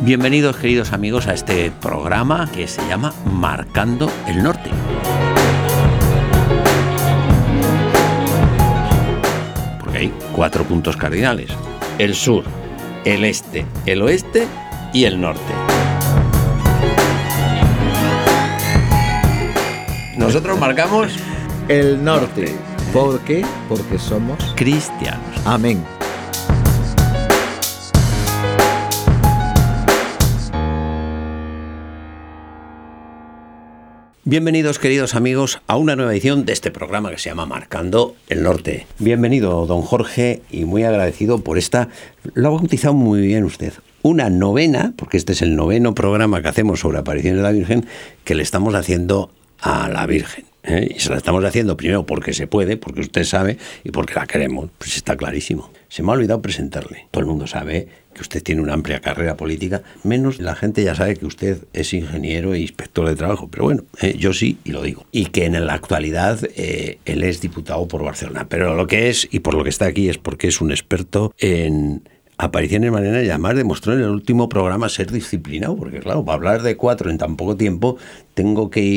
Bienvenidos, queridos amigos, a este programa que se llama Marcando el Norte. Porque hay 4 puntos cardinales: el sur, el este, el oeste y el norte. Nosotros marcamos el norte. ¿Por qué? Porque somos cristianos. Amén. Bienvenidos, queridos amigos, a una nueva edición de este programa que se llama Marcando el Norte. Bienvenido, don Jorge, y muy agradecido por esta... Lo ha bautizado muy bien usted. Una novena, porque este es el 9º programa que hacemos sobre apariciones de la Virgen, que le estamos haciendo a la Virgen. Y se la estamos haciendo primero porque se puede, porque usted sabe, y porque la queremos. Pues está clarísimo. Se me ha olvidado presentarle. Todo el mundo sabe que usted tiene una amplia carrera política, menos la gente ya sabe que usted es ingeniero e inspector de trabajo, pero bueno, yo sí, y lo digo. Y que en la actualidad él es diputado por Barcelona, pero lo que es, y por lo que está aquí, es porque es un experto en apariciones marianas, y además demostró en el último programa ser disciplinado, porque claro, para hablar de 4 en tan poco tiempo, tengo que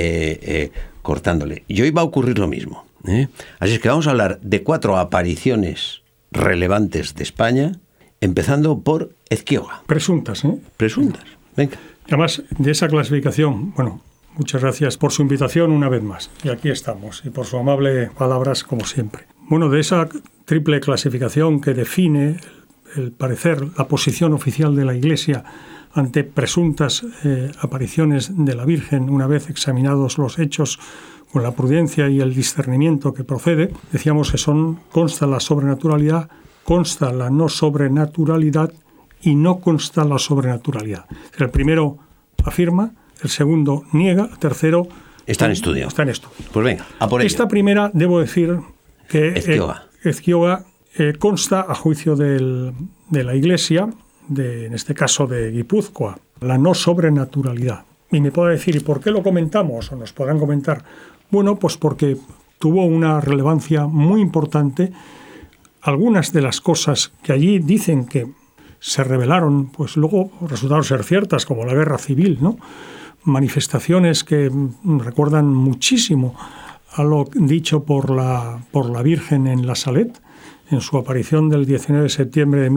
ir cortándole. Y hoy va a ocurrir lo mismo. Así es que vamos a hablar de 4 apariciones relevantes de España, empezando por Ezquioga. Presuntas, ¿eh? Presuntas, venga. Además, de esa clasificación, bueno, muchas gracias por su invitación una vez más. Y aquí estamos, y por sus amables palabras, como siempre. Bueno, de esa triple clasificación que define el parecer, la posición oficial de la Iglesia ante presuntas apariciones de la Virgen, una vez examinados los hechos con la prudencia y el discernimiento que procede, decíamos que consta la sobrenaturalidad, consta la no sobrenaturalidad y no consta la sobrenaturalidad. El primero afirma, el segundo niega, el tercero... Está en estudio. Pues venga, a por ello. Esta primera, debo decir que Ezquioga consta, a juicio de la Iglesia, en este caso de Guipúzcoa, la no sobrenaturalidad. Y me puede decir, ¿y por qué lo comentamos? O nos podrán comentar. Bueno, pues porque tuvo una relevancia muy importante. Algunas de las cosas que allí dicen que se revelaron, pues luego resultaron ser ciertas, como la guerra civil, ¿no? Manifestaciones que recuerdan muchísimo a lo dicho por la Virgen en La Salet, en su aparición del 19 de septiembre de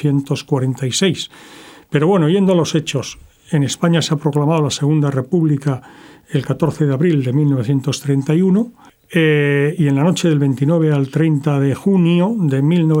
1846. Pero bueno, yendo a los hechos, en España se ha proclamado la Segunda República el 14 de abril de 1931, y en la noche del 29 al 30 de junio de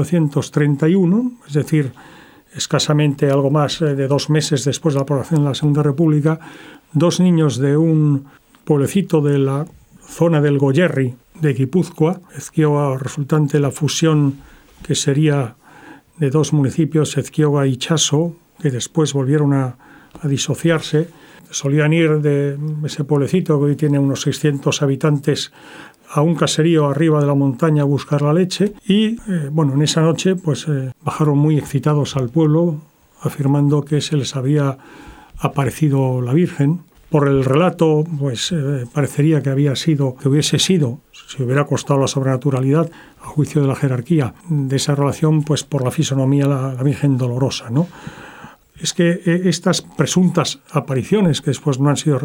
1931, es decir, escasamente algo más de 2 meses después de la aprobación de la Segunda República, 2 niños de un pueblecito de la zona del Goierri de Guipúzcoa, Ezquioga, resultante de la fusión que sería de 2 municipios, Ezquioga y Chaso, que después volvieron a disociarse. Solían ir de ese pueblecito, que hoy tiene unos 600 habitantes, a un caserío arriba de la montaña a buscar la leche. Y bueno, en esa noche pues bajaron muy excitados al pueblo, afirmando que se les había aparecido la Virgen. Por el relato, pues parecería que hubiese sido, si hubiera costado la sobrenaturalidad, a juicio de la jerarquía de esa relación, pues por la fisonomía la Virgen Dolorosa, ¿no? Es que estas presuntas apariciones, que después no han sido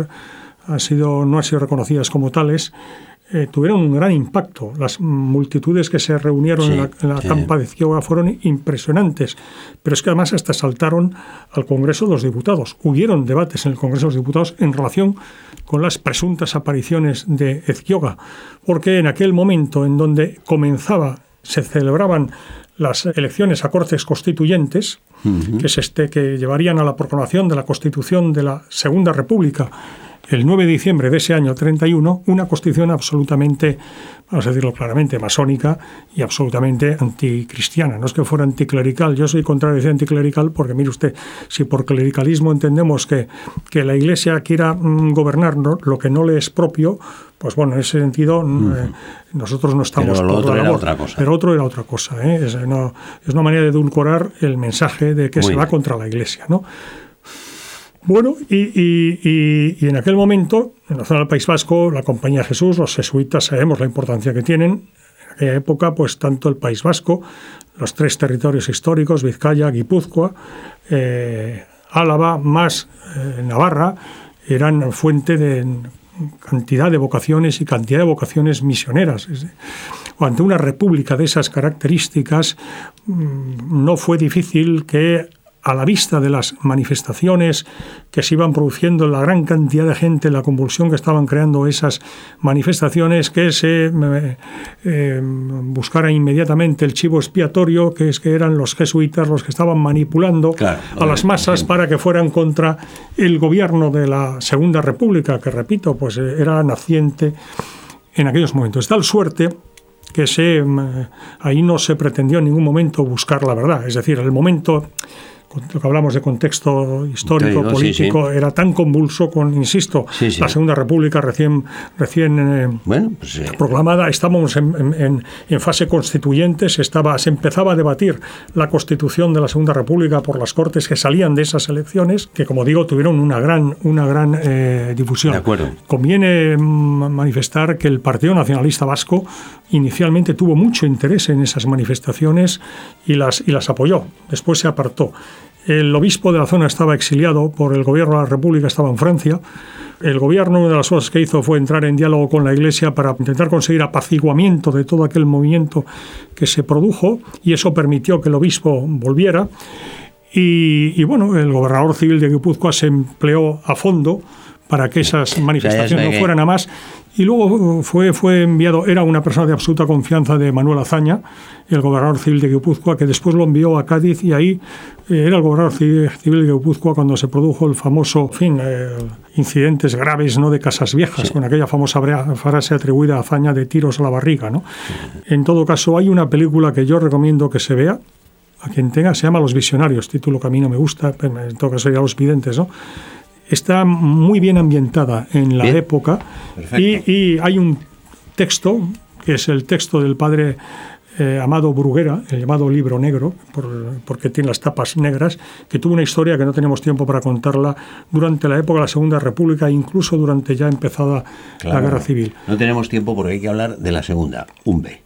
reconocidas como tales, tuvieron un gran impacto. Las multitudes que se reunieron en la campa de Ezquioga fueron impresionantes, pero es que además hasta saltaron al Congreso de los Diputados. Hubieron debates en el Congreso de los Diputados en relación con las presuntas apariciones de Ezquioga, porque en aquel momento en donde se celebraban las elecciones a Cortes Constituyentes, que llevarían a la proclamación de la Constitución de la Segunda República el 9 de diciembre de ese año 31, una constitución absolutamente, vamos a decirlo claramente, masónica y absolutamente anticristiana. No es que fuera anticlerical, yo soy contrario a anticlerical porque, mire usted, si por clericalismo entendemos que la Iglesia quiera gobernar lo que no le es propio, pues bueno, en ese sentido nosotros no estamos por la labor. Pero lo otro era otra cosa. Pero otro era otra cosa, ¿eh? Es una manera de edulcorar el mensaje de que se va contra la Iglesia, ¿no? Bueno, y en aquel momento, en la zona del País Vasco, la Compañía de Jesús, los jesuitas, sabemos la importancia que tienen. En aquella época, pues tanto el País Vasco, los 3 territorios históricos, Vizcaya, Guipúzcoa, Álava más Navarra eran fuente de cantidad de vocaciones y cantidad de vocaciones misioneras. Ante una república de esas características, no fue difícil que, a la vista de las manifestaciones que se iban produciendo, la gran cantidad de gente, la convulsión que estaban creando esas manifestaciones, que se buscara inmediatamente el chivo expiatorio, que eran los jesuitas los que estaban manipulando a las masas para que fueran contra el gobierno de la Segunda República, que, repito, pues era naciente en aquellos momentos. Tal suerte que ahí no se pretendió en ningún momento buscar la verdad. Es decir, el momento, lo que hablamos de contexto histórico, político, era tan convulso insisto, la Segunda República recién proclamada, estábamos en fase constituyente, se empezaba a debatir la constitución de la Segunda República por las Cortes que salían de esas elecciones, que, como digo, tuvieron una gran difusión. De acuerdo. Conviene manifestar que el Partido Nacionalista Vasco inicialmente tuvo mucho interés en esas manifestaciones y las apoyó. Después se apartó. El obispo de la zona estaba exiliado por el gobierno de la República, estaba en Francia. El gobierno, una de las cosas que hizo fue entrar en diálogo con la Iglesia para intentar conseguir apaciguamiento de todo aquel movimiento que se produjo, y eso permitió que el obispo volviera. Y bueno, el gobernador civil de Guipúzcoa se empleó a fondo para que esas manifestaciones no fueran a más. Y luego fue enviado, era una persona de absoluta confianza de Manuel Azaña, el gobernador civil de Guipúzcoa, que después lo envió a Cádiz, y ahí era el gobernador civil de Guipúzcoa cuando se produjo el famoso, incidentes graves, ¿no?, de Casas Viejas, con aquella famosa frase atribuida a Azaña de tiros a la barriga, ¿no? En todo caso, hay una película que yo recomiendo que se vea, a quien tenga, se llama Los Visionarios, título que a mí no me gusta, en todo caso ya Los Videntes, ¿no? Está muy bien ambientada en la época, y hay un texto, que es el texto del padre Amado Bruguera, el llamado Libro Negro, porque tiene las tapas negras, que tuvo una historia que no tenemos tiempo para contarla durante la época de la Segunda República e incluso durante ya empezada la Guerra Civil. No tenemos tiempo porque hay que hablar de la Segunda, Umbe.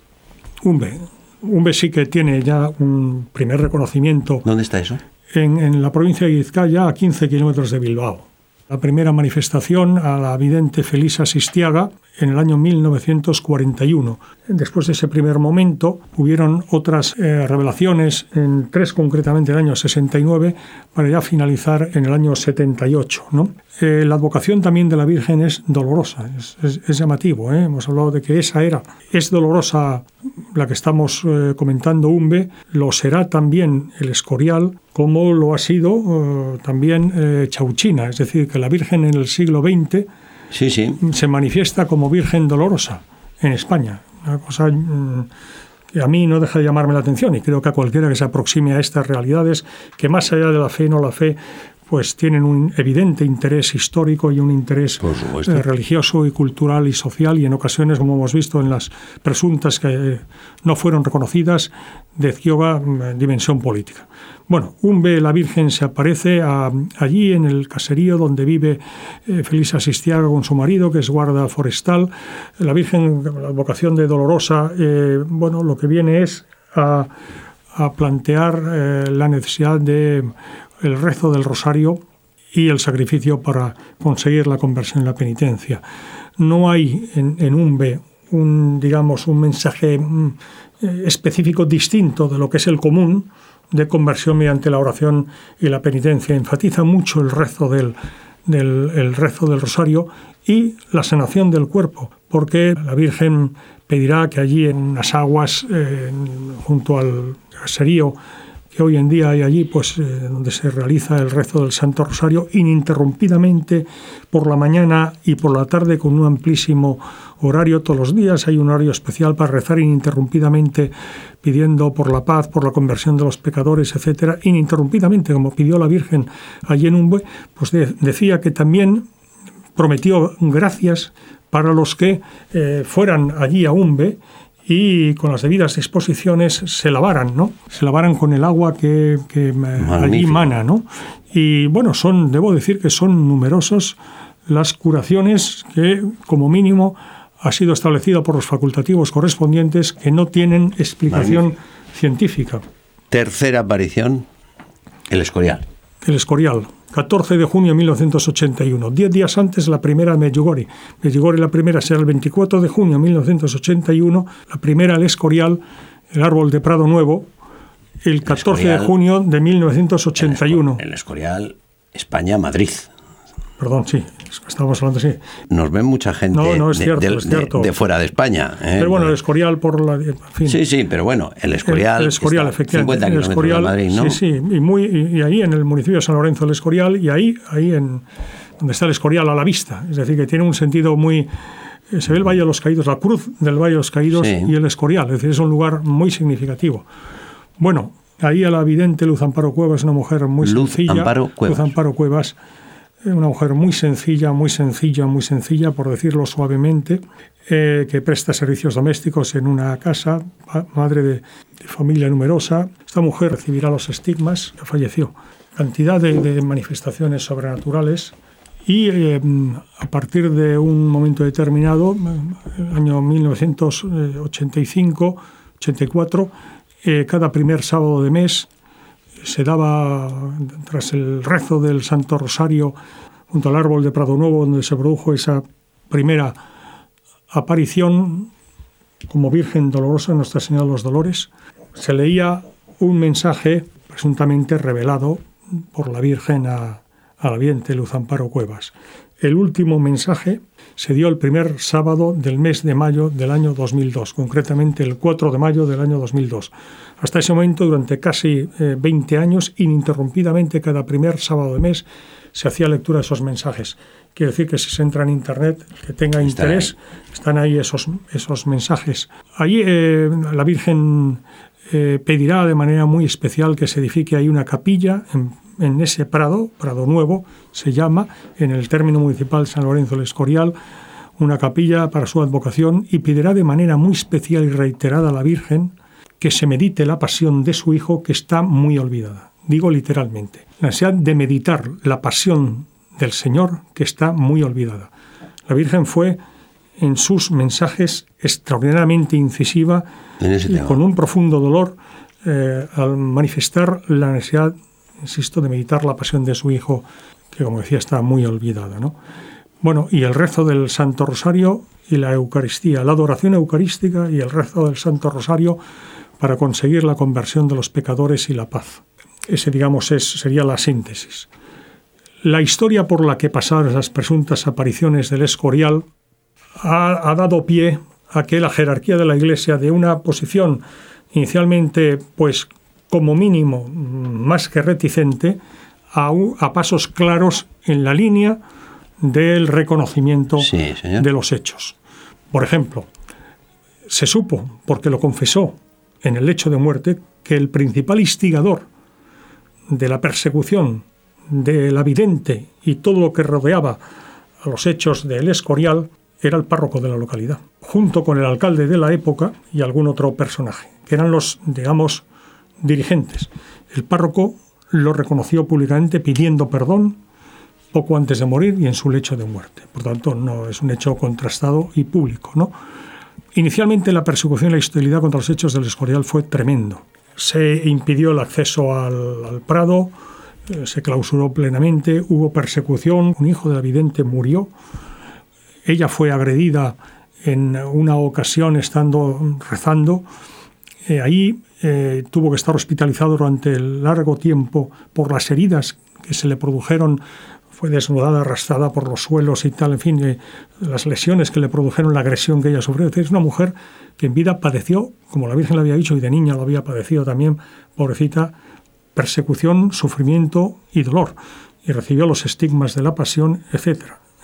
Umbe sí que tiene ya un primer reconocimiento. ¿Dónde está eso? En la provincia de Vizcaya, a 15 kilómetros de Bilbao. La primera manifestación a la vidente Felisa Sistiaga en el año 1941. Después de ese primer momento hubieron otras revelaciones, en 3 concretamente en el año 69, para ya finalizar en el año 78, ¿no? La advocación también de la Virgen es dolorosa, es llamativo, ¿eh? Hemos hablado de que es dolorosa la que estamos comentando, Umbe, lo será también el Escorial, como lo ha sido también Chauchina, es decir, que la Virgen en el siglo XX se manifiesta como Virgen dolorosa en España, una cosa que a mí no deja de llamarme la atención, y creo que a cualquiera que se aproxime a estas realidades, que más allá de la fe no la fe, pues tienen un evidente interés histórico y un interés religioso y cultural y social, y en ocasiones, como hemos visto en las presuntas que no fueron reconocidas, de cierta dimensión política. Bueno, Umbe, la Virgen, se aparece allí en el caserío donde vive Felisa Sistiaga con su marido, que es guarda forestal. La Virgen, la vocación de dolorosa, lo que viene es a plantear la necesidad de el rezo del rosario y el sacrificio para conseguir la conversión y la penitencia. No hay en Umbe un mensaje específico distinto de lo que es el común de conversión mediante la oración y la penitencia. Enfatiza mucho el rezo el rezo del rosario y la sanación del cuerpo, porque la Virgen pedirá que allí en unas aguas junto al caserío que hoy en día hay allí, donde se realiza el rezo del Santo Rosario ininterrumpidamente por la mañana y por la tarde, con un amplísimo horario todos los días. Hay un horario especial para rezar ininterrumpidamente, pidiendo por la paz, por la conversión de los pecadores, etcétera, ininterrumpidamente, como pidió la Virgen allí en Umbe. Decía que también prometió gracias para los que fueran allí a Umbe y con las debidas disposiciones se lavaran, ¿no? Se lavaran con el agua que allí mana, ¿no? Y debo decir que son numerosos las curaciones que, como mínimo, ha sido establecido por los facultativos correspondientes, que no tienen explicación científica. Tercera aparición, el Escorial. El Escorial, 14 de junio de 1981. 10 días antes la primera Medjugorje. Medjugorje la primera será el 24 de junio de 1981. La primera el Escorial, el árbol de Prado Nuevo, el 14 de junio de 1981. El Escorial, España, Madrid. Perdón, sí, estábamos hablando así. Nos ven mucha gente es cierto. De fuera de España. Pero bueno, el Escorial por la... En fin. Sí, pero bueno, el Escorial efectivamente. 50 kilómetros de Madrid, ¿no? Sí, y ahí en el municipio de San Lorenzo del Escorial, y ahí en donde está el Escorial a la vista. Es decir, que tiene un sentido muy... Se ve el Valle de los Caídos, la cruz del Valle de los Caídos y el Escorial. Es decir, es un lugar muy significativo. Bueno, ahí a la vidente Luz Amparo Cuevas, una mujer muy sencilla. Luz Amparo Cuevas. Una mujer muy sencilla, por decirlo suavemente, que presta servicios domésticos en una casa, madre de familia numerosa. Esta mujer recibirá los estigmas, falleció. Cantidad de manifestaciones sobrenaturales y a partir de un momento determinado, el año 1985-84, cada primer sábado de mes, se daba, tras el rezo del Santo Rosario, junto al árbol de Prado Nuevo, donde se produjo esa primera aparición como Virgen Dolorosa, Nuestra Señora de los Dolores, se leía un mensaje presuntamente revelado por la Virgen a la vidente Luz Amparo Cuevas. El último mensaje se dio el primer sábado del mes de mayo del año 2002, concretamente el 4 de mayo del año 2002. Hasta ese momento, durante casi 20 años, ininterrumpidamente, cada primer sábado de mes, se hacía lectura de esos mensajes. Quiere decir que si se entra en Internet, que tenga interés, están ahí esos mensajes. Allí la Virgen pedirá de manera muy especial que se edifique ahí una capilla en ese Prado Nuevo, se llama, en el término municipal San Lorenzo del Escorial, una capilla para su advocación, y pedirá de manera muy especial y reiterada a la Virgen que se medite la pasión de su Hijo, que está muy olvidada. Digo literalmente, la necesidad de meditar la pasión del Señor, que está muy olvidada. La Virgen fue en sus mensajes extraordinariamente incisiva y con un profundo dolor al manifestar la necesidad, insisto, de meditar la pasión de su Hijo, que, como decía, está muy olvidada, ¿no? Bueno, y el rezo del Santo Rosario y la Eucaristía, la adoración eucarística y el rezo del Santo Rosario para conseguir la conversión de los pecadores y la paz. Ese, digamos, sería la síntesis. La historia por la que pasaron esas presuntas apariciones del Escorial ha dado pie a que la jerarquía de la Iglesia, de una posición inicialmente, pues, como mínimo, más que reticente, a pasos claros en la línea del reconocimiento de los hechos. Por ejemplo, se supo, porque lo confesó en el lecho de muerte, que el principal instigador de la persecución de la vidente y todo lo que rodeaba a los hechos del Escorial era el párroco de la localidad, junto con el alcalde de la época y algún otro personaje, que eran los, digamos, dirigentes. El párroco lo reconoció públicamente pidiendo perdón poco antes de morir y en su lecho de muerte. Por tanto, no es un hecho contrastado y público, ¿no? Inicialmente la persecución y la hostilidad contra los hechos del Escorial fue tremendo. Se impidió el acceso al Prado, se clausuró plenamente, hubo persecución, un hijo de la vidente murió, ella fue agredida en una ocasión estando rezando, ahí tuvo que estar hospitalizado durante largo tiempo por las heridas que se le produjeron, fue desnudada, arrastrada por los suelos y tal, en fin, las lesiones que le produjeron la agresión que ella sufrió. Es una mujer que en vida padeció, como la Virgen le había dicho, y de niña lo había padecido también, pobrecita, persecución, sufrimiento y dolor, y recibió los estigmas de la pasión, etc.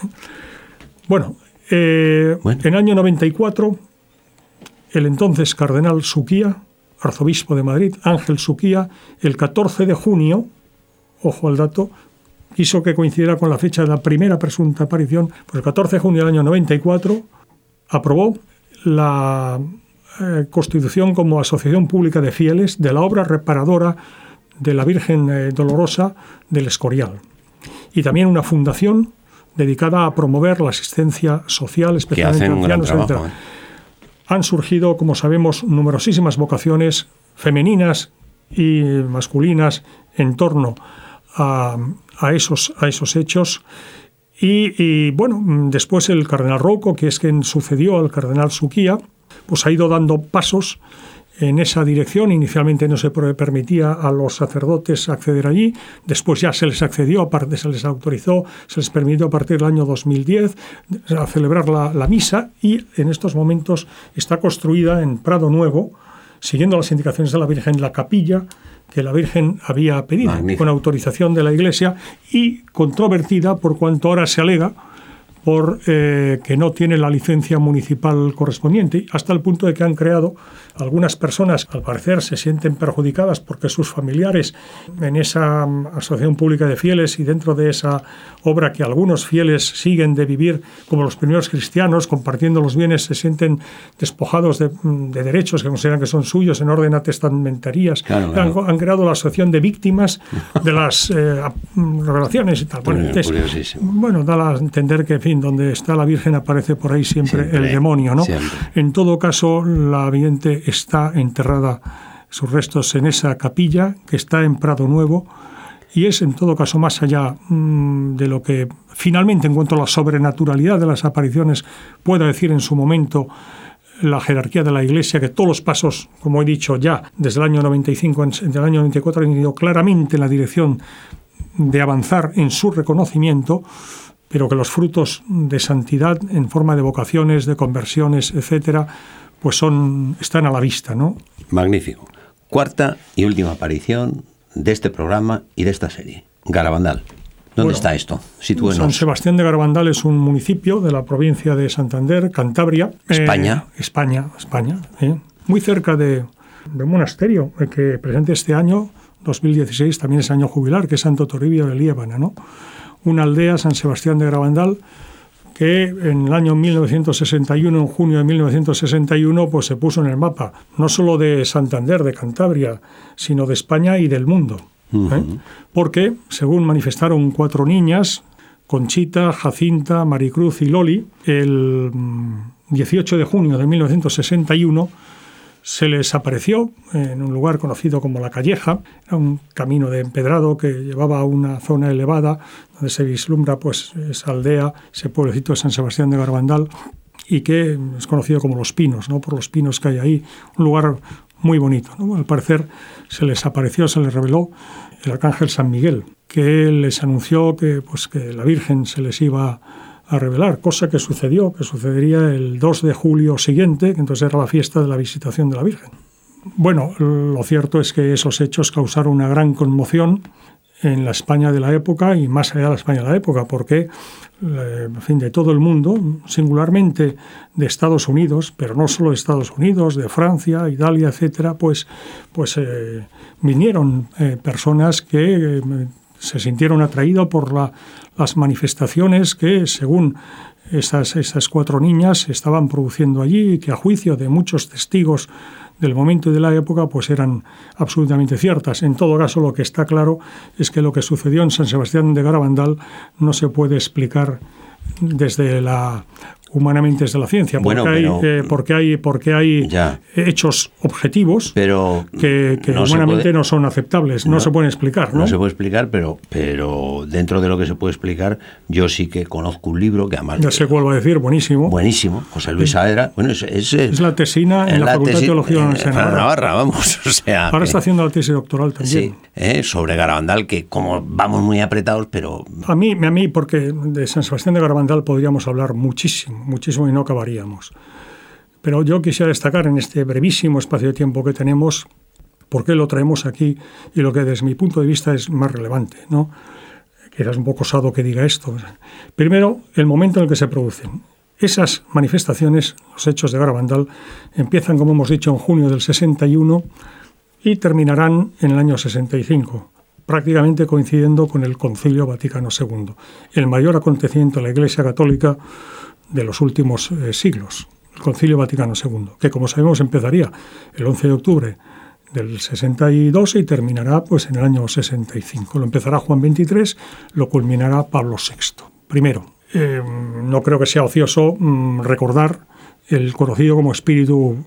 Bueno, en el año 94, el entonces cardenal Suquía, arzobispo de Madrid, Ángel Suquía, el 14 de junio, ojo al dato, quiso que coincidiera con la fecha de la primera presunta aparición, pues el 14 de junio del año 94 aprobó la constitución como asociación pública de fieles de la obra reparadora de la Virgen Dolorosa del Escorial, y también una fundación dedicada a promover la asistencia social, especialmente a ancianos, etc. Han surgido, como sabemos, numerosísimas vocaciones femeninas y masculinas en torno a esos hechos. Y bueno, después el cardenal Rocco, que es quien sucedió al cardenal Suquía, pues ha ido dando pasos en esa dirección. Inicialmente no se permitía a los sacerdotes acceder allí, después ya se les accedió, aparte se les autorizó, se les permitió a partir del año 2010 a celebrar la misa, y en estos momentos está construida en Prado Nuevo, siguiendo las indicaciones de la Virgen, la capilla que la Virgen había pedido. Magnífico. Con autorización de la Iglesia, y controvertida por cuanto ahora se alega por que no tiene la licencia municipal correspondiente, hasta el punto de que han creado algunas personas, al parecer se sienten perjudicadas porque sus familiares en esa asociación pública de fieles y dentro de esa obra que algunos fieles siguen de vivir como los primeros cristianos, compartiendo los bienes, se sienten despojados de derechos que consideran que son suyos en orden a testamentarías. Claro. Han creado la asociación de víctimas de las revelaciones y tal. Bueno, da a entender que, en fin, donde está la Virgen aparece por ahí siempre el demonio, ¿no? Siempre. En todo caso, la vidente está enterrada, sus restos, en esa capilla que está en Prado Nuevo, y es en todo caso más allá de lo que finalmente, en cuanto a la sobrenaturalidad de las apariciones, pueda decir en su momento la jerarquía de la Iglesia, que todos los pasos, como he dicho ya, desde el año 95, desde el año 94, han ido claramente en la dirección de avanzar en su reconocimiento, pero que los frutos de santidad en forma de vocaciones, de conversiones, etcétera, pues están a la vista, ¿no? Magnífico. Cuarta y última aparición de este programa y de esta serie. Garabandal. ¿Dónde está esto? Sitúenos. San Sebastián de Garabandal es un municipio de la provincia de Santander, Cantabria. España. España. Muy cerca de un monasterio que presente este año, 2016, también es año jubilar, que es Santo Toribio de Liébana, ¿no? Una aldea, San Sebastián de Garabandal, que en el año 1961, en junio de 1961, pues se puso en el mapa, no solo de Santander, de Cantabria, sino de España y del mundo. Porque, según manifestaron 4 niñas, Conchita, Jacinta, Maricruz y Loli, el 18 de junio de 1961, se les apareció en un lugar conocido como La Calleja. Era un camino de empedrado que llevaba a una zona elevada donde se vislumbra pues esa aldea, ese pueblecito de San Sebastián de Garabandal, y que es conocido como Los Pinos, ¿no? Por los pinos que hay ahí, un lugar muy bonito, ¿no? Al parecer se les apareció, se les reveló el arcángel San Miguel, que les anunció que la Virgen se les iba a revelar, cosa que sucedería el 2 de julio siguiente, que entonces era la fiesta de la Visitación de la Virgen. Bueno, lo cierto es que esos hechos causaron una gran conmoción en la España de la época y más allá de la España de la época, porque, en fin, de todo el mundo, singularmente de Estados Unidos, pero no solo de Estados Unidos, de Francia, Italia, etcétera, pues vinieron personas que se sintieron atraídos por las manifestaciones que, según esas 4 niñas, estaban produciendo allí, y que a juicio de muchos testigos del momento y de la época, pues eran absolutamente ciertas. En todo caso, lo que está claro es que lo que sucedió en San Sebastián de Garabandal no se puede explicar humanamente desde la ciencia, porque hay hechos objetivos que humanamente no son aceptables, no se pueden explicar, ¿no? No se puede explicar, pero dentro de lo que se puede explicar, yo sí que conozco un libro que además... Ya sé cuál va a decir, buenísimo, José Luis Saavedra. Bueno, es la tesina en la Facultad de Teología en Navarra, vamos, o sea... Ahora está haciendo la tesis doctoral también. Sí, sobre Garabandal, que como vamos muy apretados, pero... A mí, porque de San Sebastián de Garabandal podríamos hablar muchísimo y no acabaríamos. Pero yo quisiera destacar en este brevísimo espacio de tiempo que tenemos por qué lo traemos aquí y lo que desde mi punto de vista es más relevante, ¿no? Quizás un poco osado que diga esto. Primero, el momento en el que se producen. Esas manifestaciones, los hechos de Garabandal, empiezan, como hemos dicho, en junio del 61 y terminarán en el año 65. Prácticamente coincidiendo con el Concilio Vaticano II, el mayor acontecimiento de la Iglesia Católica de los últimos siglos, el Concilio Vaticano II, que, como sabemos, empezaría el 11 de octubre del 62 y terminará pues en el año 65. Lo empezará Juan XXIII, lo culminará Pablo VI. Primero, no creo que sea ocioso recordar el conocido como espíritu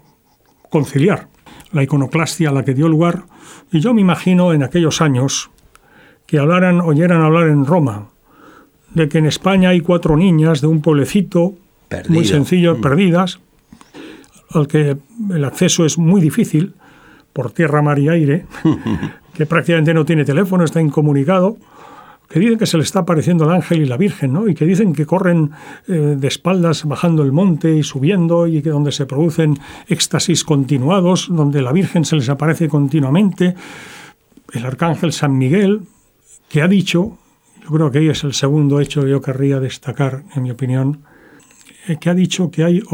conciliar, la iconoclastia a la que dio lugar, y yo me imagino en aquellos años que oyeran hablar en Roma de que en España hay 4 niñas de un pueblecito muy sencillo, perdidas, al que el acceso es muy difícil, por tierra, mar y aire, que prácticamente no tiene teléfono, está incomunicado, que dicen que se le está apareciendo el ángel y la Virgen, ¿no? Y que dicen que corren de espaldas bajando el monte y subiendo, y que donde se producen éxtasis continuados, donde la Virgen se les aparece continuamente. El arcángel San Miguel, que ha dicho, yo creo que ahí es el segundo hecho que yo querría destacar, en mi opinión, que ha dicho que hay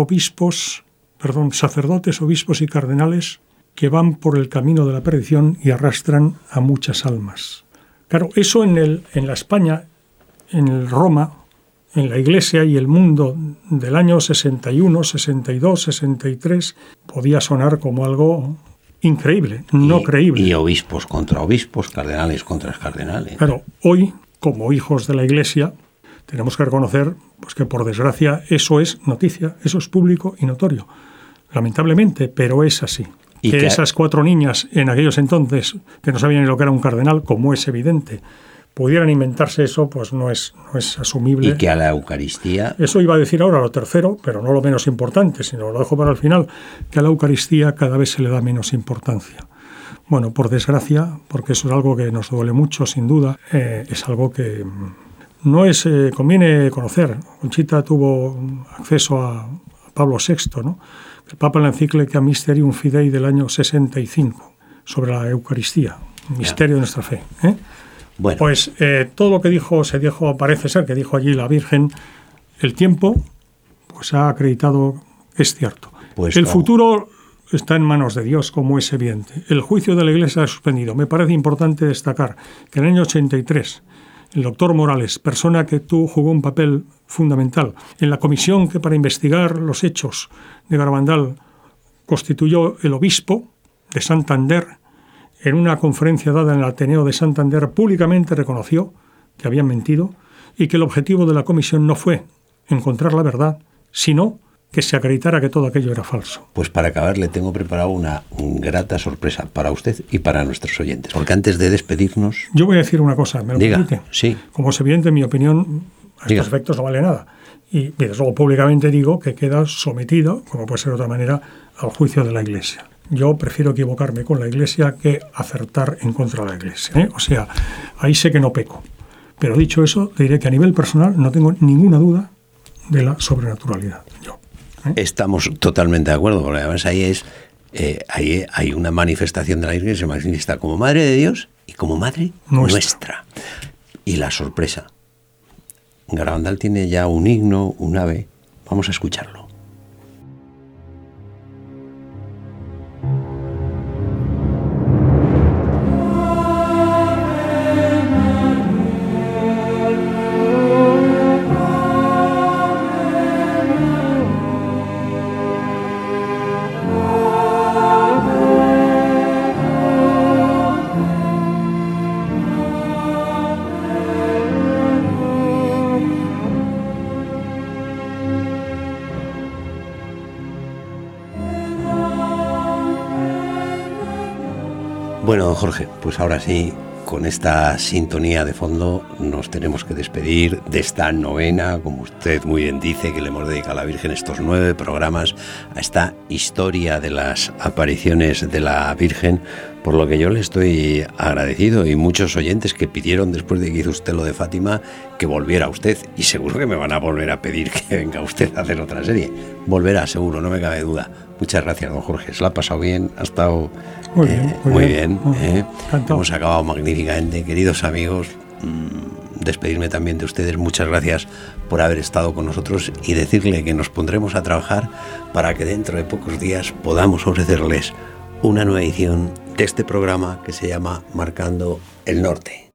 sacerdotes, obispos y cardenales que van por el camino de la perdición y arrastran a muchas almas. Claro, eso en la España, en el Roma, en la Iglesia y el mundo del año 61, 62, 63, podía sonar como algo increíble, no creíble. Y obispos contra obispos, cardenales contra cardenales. Claro, hoy, como hijos de la Iglesia, tenemos que reconocer pues, que, por desgracia, eso es noticia, eso es público y notorio. Lamentablemente, pero es así. Y que esas 4 niñas en aquellos entonces, que no sabían ni lo que era un cardenal, como es evidente, pudieran inventarse eso, pues no es asumible. Y que a la Eucaristía... Eso iba a decir ahora lo tercero, pero no lo menos importante, sino lo dejo para el final, que a la Eucaristía cada vez se le da menos importancia. Bueno, por desgracia, porque eso es algo que nos duele mucho, sin duda, es algo que no es... conviene conocer. Conchita tuvo acceso a Pablo VI, ¿no? El Papa en la encíclica Mysterium Fidei del año 65, sobre la Eucaristía, misterio de nuestra fe. Bueno. Pues todo lo que parece ser que dijo allí la Virgen, el tiempo, pues ha acreditado que es cierto. Pues el futuro está en manos de Dios, como es evidente. El juicio de la Iglesia ha suspendido. Me parece importante destacar que en el año 83, el doctor Morales, persona que jugó un papel fundamental en la comisión que para investigar los hechos de Garabandal constituyó el obispo de Santander, en una conferencia dada en el Ateneo de Santander públicamente reconoció que habían mentido y que el objetivo de la comisión no fue encontrar la verdad, sino que se acreditara que todo aquello era falso. Pues para acabar le tengo preparado una grata sorpresa para usted y para nuestros oyentes. Porque antes de despedirnos... Yo voy a decir una cosa, ¿me lo permite? Sí. Como es evidente, en mi opinión, a estos efectos no vale nada. Y desde luego públicamente digo que queda sometido, como puede ser de otra manera, al juicio de la Iglesia. Yo prefiero equivocarme con la Iglesia que acertar en contra de la Iglesia. O sea, ahí sé que no peco. Pero dicho eso, diré que a nivel personal no tengo ninguna duda de la sobrenaturalidad. Estamos totalmente de acuerdo, porque además ahí hay una manifestación de la Iglesia, se manifiesta como Madre de Dios y como Madre nuestra. Y la sorpresa. Garabandal tiene ya un himno, un ave. Vamos a escucharlo. Bueno, don Jorge, pues ahora sí, con esta sintonía de fondo nos tenemos que despedir de esta novena, como usted muy bien dice, que le hemos dedicado a la Virgen estos 9 programas, a esta historia de las apariciones de la Virgen, por lo que yo le estoy agradecido, y muchos oyentes que pidieron después de que hizo usted lo de Fátima que volviera usted, y seguro que me van a volver a pedir que venga usted a hacer otra serie. Volverá, seguro, no me cabe duda. Muchas gracias, don Jorge. Se la ha pasado bien, ha estado muy bien. Hemos acabado magníficamente. Queridos amigos, despedirme también de ustedes. Muchas gracias por haber estado con nosotros y decirle que nos pondremos a trabajar para que dentro de pocos días podamos ofrecerles una nueva edición de este programa que se llama Marcando el Norte.